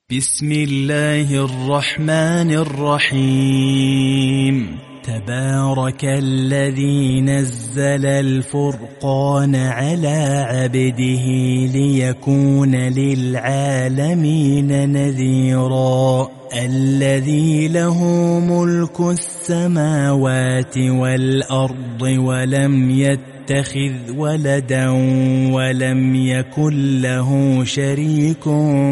بسم الله الرحمن الرحيم. تبارك الذي نزل الفرقان على عبده ليكون للعالمين نذيرا. الذي له ملك السماوات والأرض ولم يتخذ ولدا ولم يكن له شريك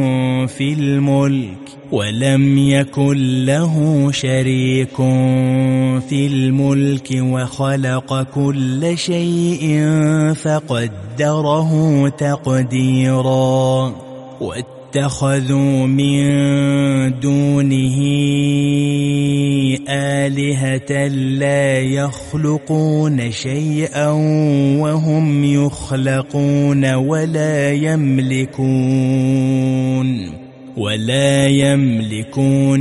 في الملك وخلق كل شيء فقدره تقديرا. واتخذوا من دونه آلهة لا يخلقون شيئا وهم يخلقون ولا يملكون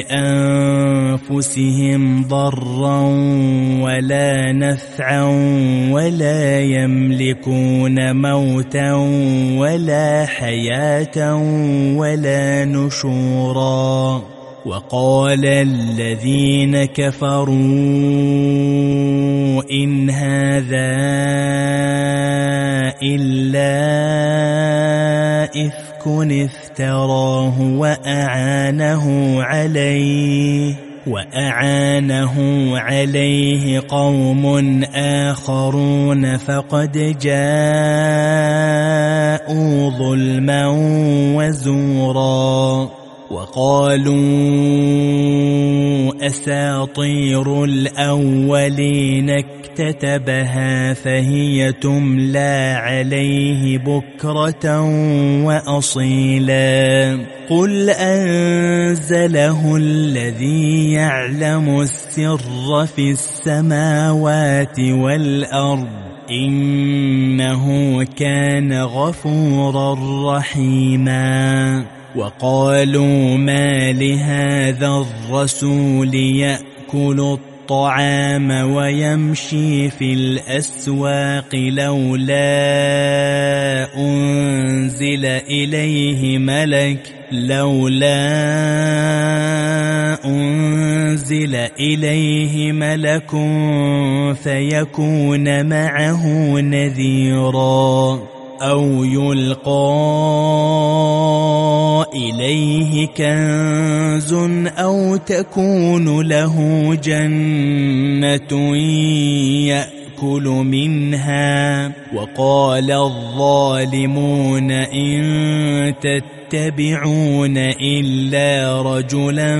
لأنفسهم ضرا ولا نفعا ولا يملكون موتا ولا حياة ولا نشورا. وقال الذين كفروا إن هذا إلا إفك افتراه وأعانه عليه قوم آخرون فقد جاءوا ظلما وزورا. وقالوا أساطير الأولين اكتتبها فهي تملى عليه بكرة وأصيلا. قل أنزله الذي يعلم السر في السماوات والأرض إنه كان غفورا رحيما. وقالوا ما لهذا الرسول يأكل الطعام ويمشي في الأسواق لولا أنزل إليه ملك فيكون معه نذيرا. أو يلقى إليه كنز أو تكون له جنة يأكل منها. وقال الظالمون إن تتبعون إلا رجلا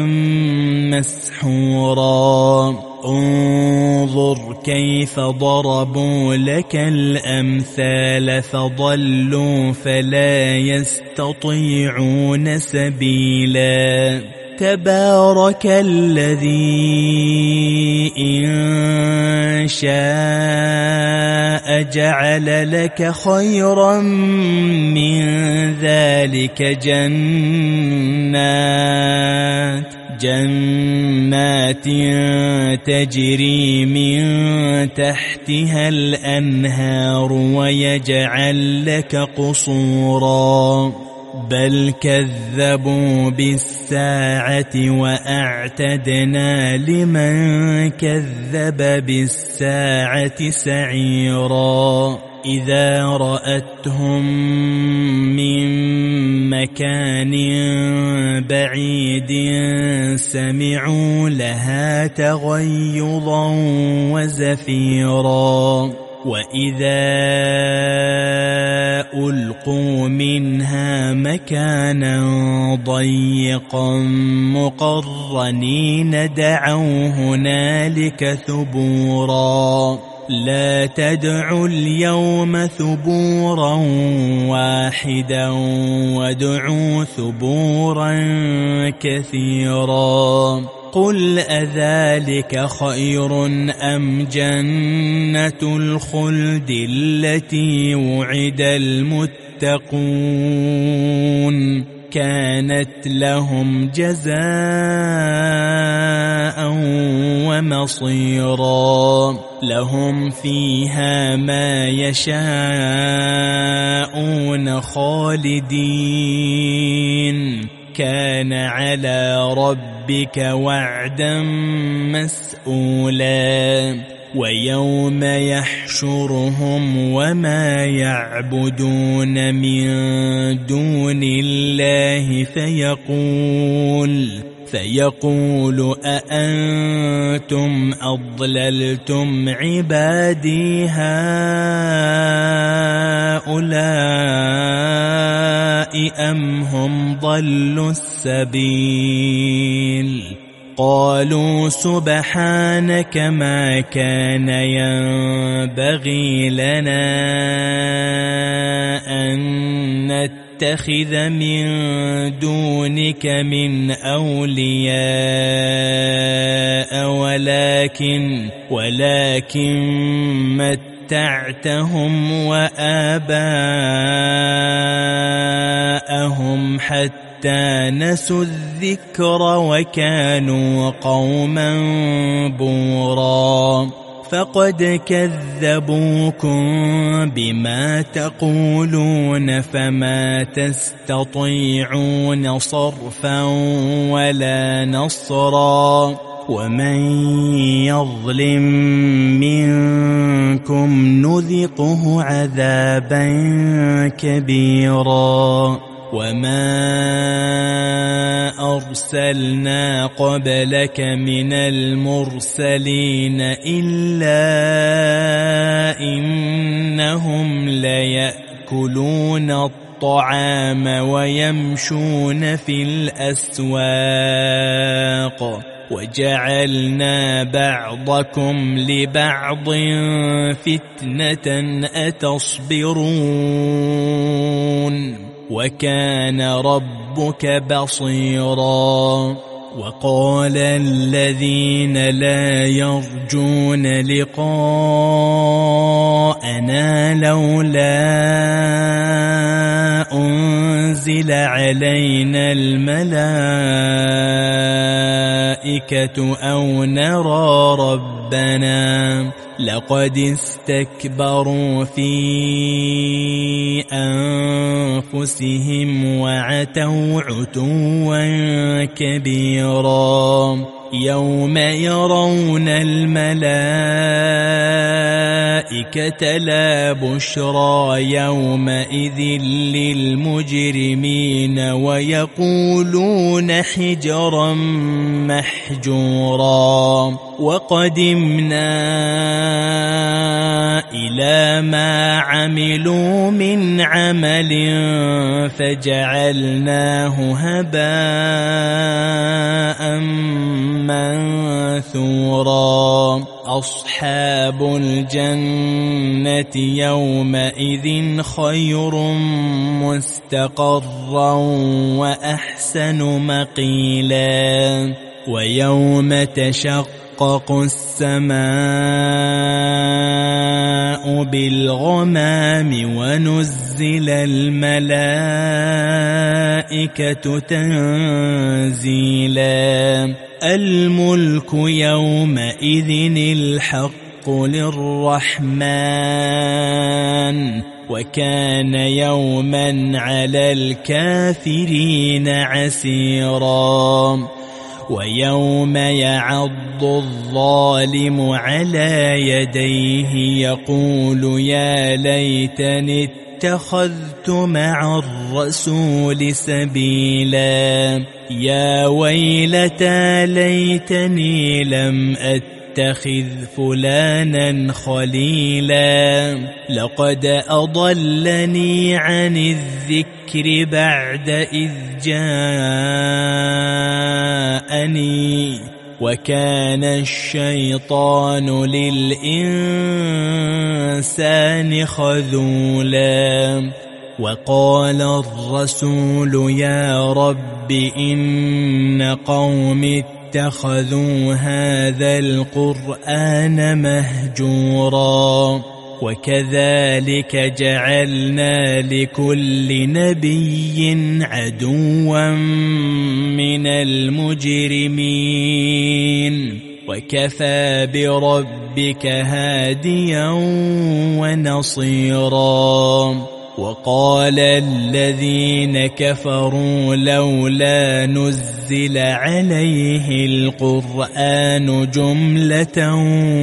مسحورا. انظر كيف ضربوا لك الأمثال فضلوا فلا يستطيعون سبيلا. تبارك الذي إن شاء جعل لك خيرا من ذلك جنات تجري من تحتها الأنهار ويجعل لك قصورا. بل كذبوا بالساعة وأعتدنا لمن كذب بالساعة سعيرا. إذا رأتهم من مكان بعيد سمعوا لها تغيظا وزفيرا. وإذا ألقوا منها مكانا ضيقا مقرنين دعوا هنالك ثبورا. لا تدعوا اليوم ثبورا واحدا وادعوا ثبورا كثيرا. قل أذلك خير أم جنة الخلد التي وعد المتقون كانت لهم جزاء ومصيرا. لهم فيها ما يشاءون خالدين كان على ربك وعدا مسئولا ويوم يحشرهم وما يعبدون من دون الله فيقول أأنتم أضللتم عبادي هؤلاء أم هم ضلوا السبيل قالوا سبحانك ما كان ينبغي لنا أن نتخذ من دونك من أولياء ولكن متعتهم وآباءهم حتى نسوا الذكر وكانوا قوما بورا فقد كذبوكم بما تقولون فما تستطيعون صرفا ولا نصرا ومن يظلم منكم نذقه عذابا كبيرا وما أرسلنا قبلك من المرسلين إلا إنهم ليأكلون الطعام ويمشون في الأسواق وجعلنا بعضكم لبعض فتنة أتصبرون وكان ربك بصيرا وقال الذين لا يرجون لقاءنا لولا أنزل علينا الملائكة أو نرى ربنا لقد استكبروا في أنفسهم وعتوا عتوا كبيرا يوم يرون الملائكة لا بشرى يومئذ للمجرمين ويقولون حجرا محجورا وقدمنا إلى ما عملوا من عمل فجعلناه هباء منثورا أصحاب الجنة يومئذ خير مستقرا وأحسن مقيلا ويوم تشقق السماء بالغمام ونزل الملائكة تنزيلا الملك يومئذ الحق للرحمن وكان يوما على الكافرين عسيرا ويوم يعض الظالم على يديه يقول يا ليتني اتخذت مع الرسول سبيلا يا ويلتى ليتني لم أتخذ فلانا خليلا لقد أضلني عن الذكر بعد إذ جاءني وكان الشيطان للإنسان خذولا وقال الرسول يا رب إن قوم اتخذوا هذا القرآن مهجورا وكذلك جعلنا لكل نبي عدوا من المجرمين وكفى بربك هاديا ونصيرا وقال الذين كفروا لولا نزل عليه القرآن جملة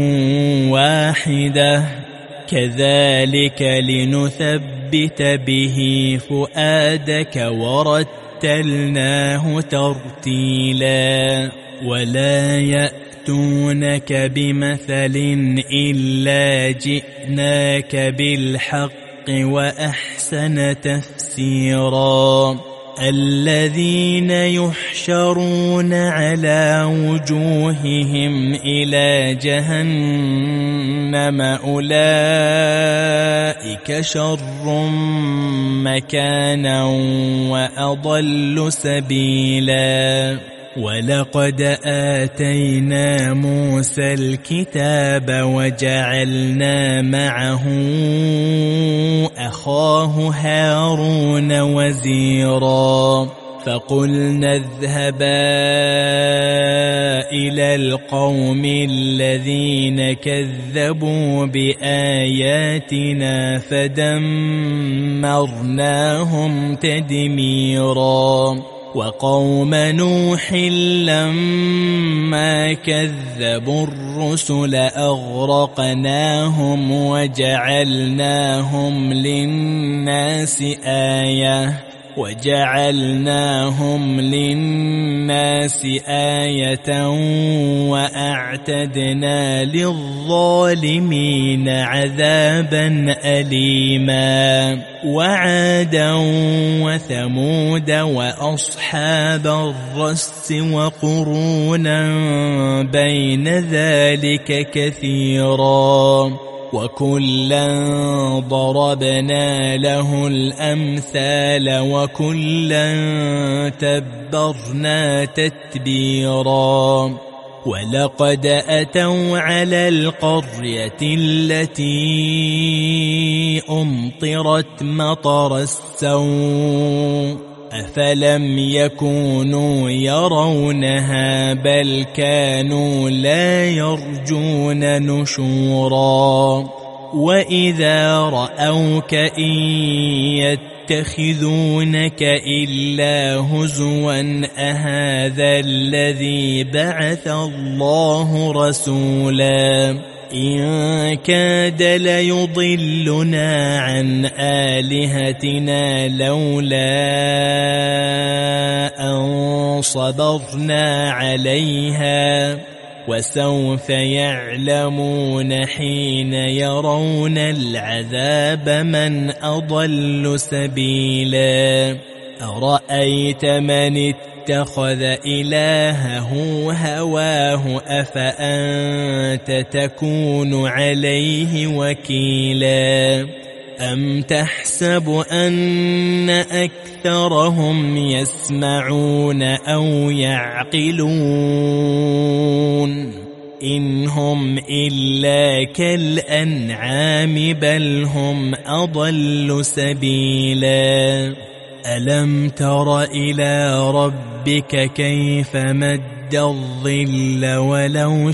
واحدة كذلك لنثبت به فؤادك ورتلناه ترتيلا ولا يأتونك بمثل إلا جئناك بالحق وأحسن تفسيرا الذين يحشرون على وجوههم إلى جهنم أولئك شر مكانا وأضل سبيلا ولقد آتينا موسى الكتاب وجعلنا معه أخاه هارون وزيرا فقلنا اذهبا إلى القوم الذين كذبوا بآياتنا فدمرناهم تدميرا وقوم نوح لما كذبوا الرسل أغرقناهم وجعلناهم للناس آية وأعتدنا للظالمين عذابا أليما وعادا وثمود وأصحاب الرس وقرونا بين ذلك كثيرا وكلا ضربنا له الأمثال وكلا تبرنا تتبيرا ولقد أتوا على القرية التي أمطرت مطر السوء أفلم يكونوا يرونها بل كانوا لا يرجون نشورا وإذا رأوك إن يتخذونك إلا هزوا أهذا الذي بعث الله رسولا إن كاد ليضلنا عن آلهتنا لولا أن صبرنا عليها وسوف يعلمون حين يرون العذاب من أضل سبيلا أرأيت من اتخذ إلهه هواه أفأنت تكون عليه وكيلا أم تحسب أن أكثرهم يسمعون أو يعقلون إن هم إلا كالأنعام بل هم أضل سبيلا ألم تر إلى ربك كيف مد الظل ولو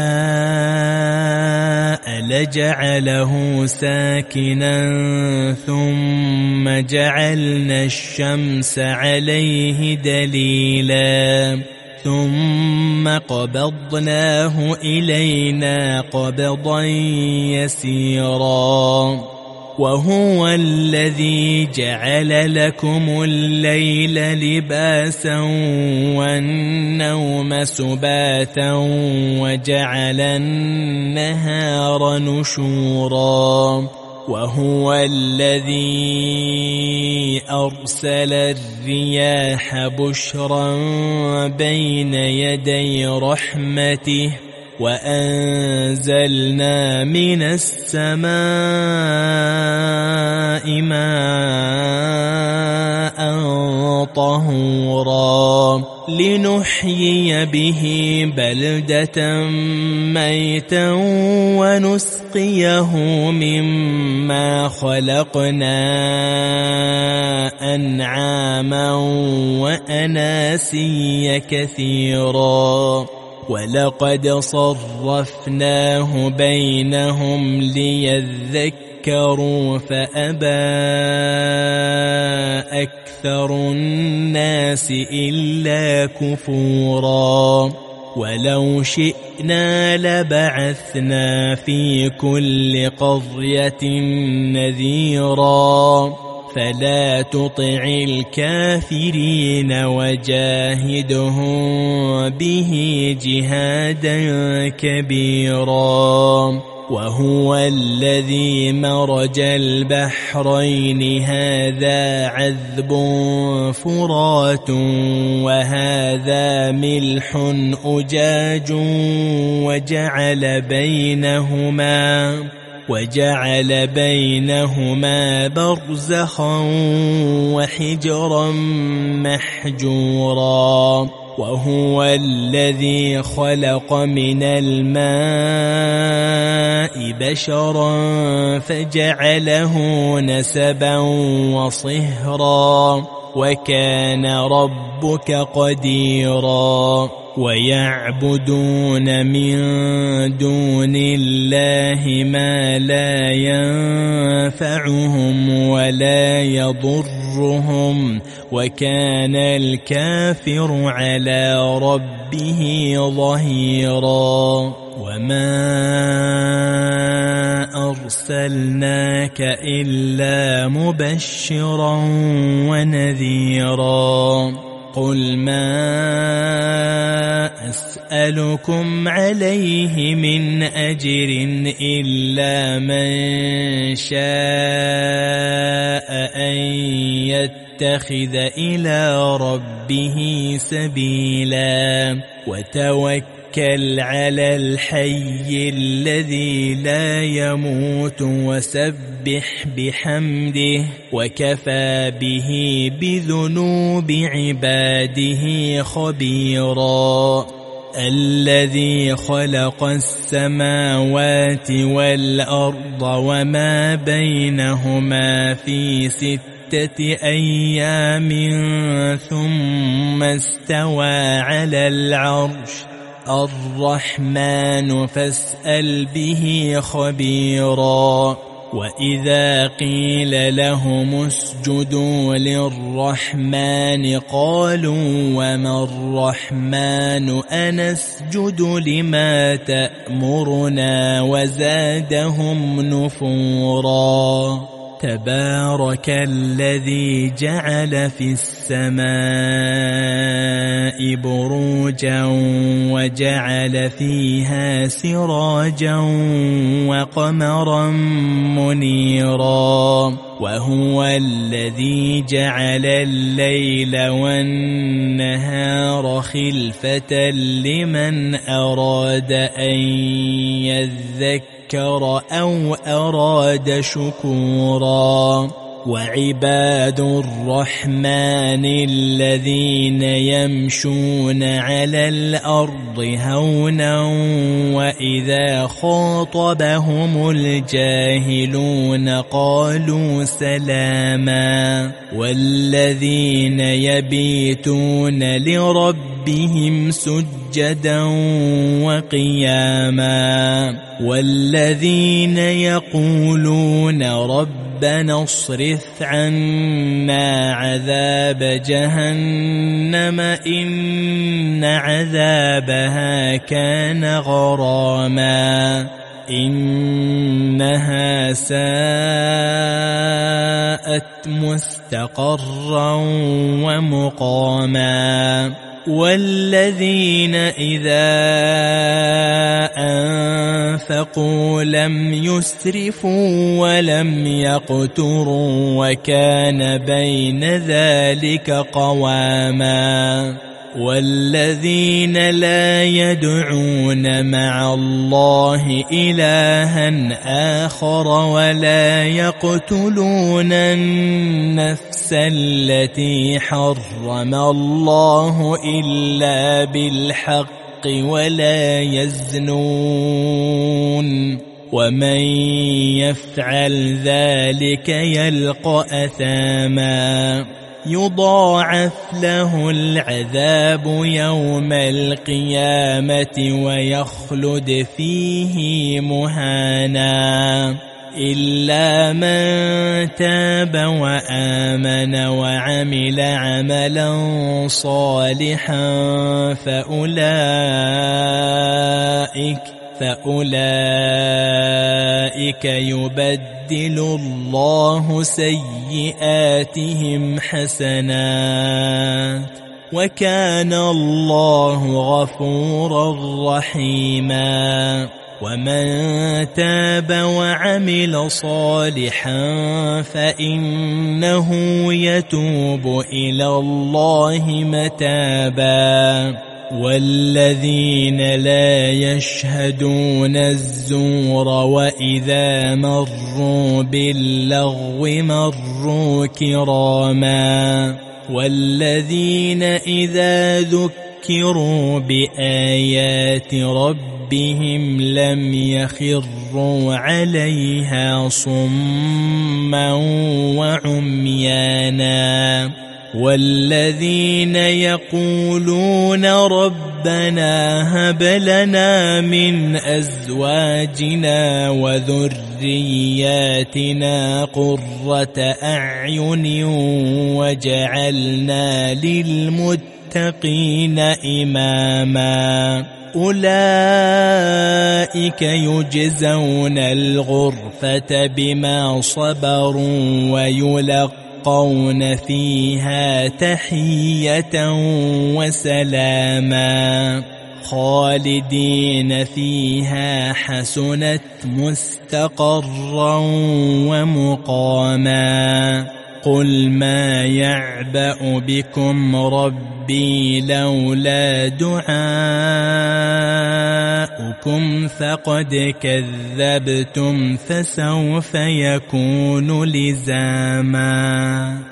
شاء لجعله ساكنا ثم جعلنا الشمس عليه دليلا ثم قبضناه إلينا قبضا يسيرا وهو الذي جعل لكم الليل لباسا والنوم سباتا وجعل النهار نشورا وهو الذي أرسل الرياح بشرا بين يدي رحمته وأنزلنا من السماء ماء طهورا لنحيي به بلدة ميتا ونسقيه مما خلقنا أنعاما وأناسيا كثيرا ولقد صرفناه بينهم ليذكروا ذكروا فأبى أكثر الناس إلا كفورا ولو شئنا لبعثنا في كل قرية نذيرا فلا تطع الكافرين وجاهدهم به جهادا كبيرا وهو الذي مرج البحرين هذا عذب فرات وهذا ملح أجاج وجعل بينهما برزخا وحجرا محجورا وهو الذي خلق من الماء بشرا فجعله نسبا وصهرا وكان ربك قديرا ويعبدون من دون الله ما لا ينفعهم ولا يضرهم وكان الكافر على ربه ظهيرا وما أرسلناك إلا مبشرا ونذيرا قل ما أسألكم عليه من أجر إلا من شاء أن يتخذ إلى ربه سبيلا وتوكل على الحي الذي لا يموت وسبح بحمده وكفى به بذنوب عباده خبيرا الذي خلق السماوات والأرض وما بينهما في 6 أيام ثم استوى على العرش الرحمن فاسأل به خبيرا وإذا قيل لهم اسجدوا للرحمن قالوا وما الرحمن أنسجد لما تأمرنا وزادهم نفورا تبارك الذي جعل في السماء بروجا وجعل فيها سراجا وقمرا منيرا وهو الذي جعل الليل والنهار خلفة لمن أراد أن يذكر أو أراد شكورا وعباد الرحمن الذين يمشون على الأرض هونا وإذا خاطبهم الجاهلون قالوا سلاما والذين يبيتون لربهم سجدا وقياما والذين يقولون ربنا اصرف عنا عذاب جهنم إن عذابها كان غراما إنها ساءت مستقرا ومقاما والذين إذا أنفقوا لم يسرفوا ولم يقتروا وكان بين ذلك قواما والذين لا يدعون مع الله إلها آخر ولا يقتلون النفس التي حرم الله إلا بالحق ولا يزنون ومن يفعل ذلك يلقى أثاما يضاعف له العذاب يوم القيامة ويخلد فيه مهانا إلا من تاب وآمن وعمل عملا صالحا فأولئك يبدل الله سيئاتهم حسنات وكان الله غفورا رحيما. ومن تاب وعمل صالحا فإنه يتوب إلى الله متابا. والذين لا يشهدون الزور وإذا مروا باللغو مروا كراما. والذين إذا ذكروا بآيات ربهم لم يخروا عليها صما وعميانا. والذين يقولون ربنا هب لنا من أزواجنا وذرياتنا قرة أعين وجعلنا للمتقين إماما. أولئك يجزون الغرفة بما صبروا ويلقون فيها تحية وسلاما خالدين فيها حسنت مستقرا ومقاما. قل ما يعبأ بكم ربي لولا دعاؤكم فقد كذبتم فسوف يكون لزاما.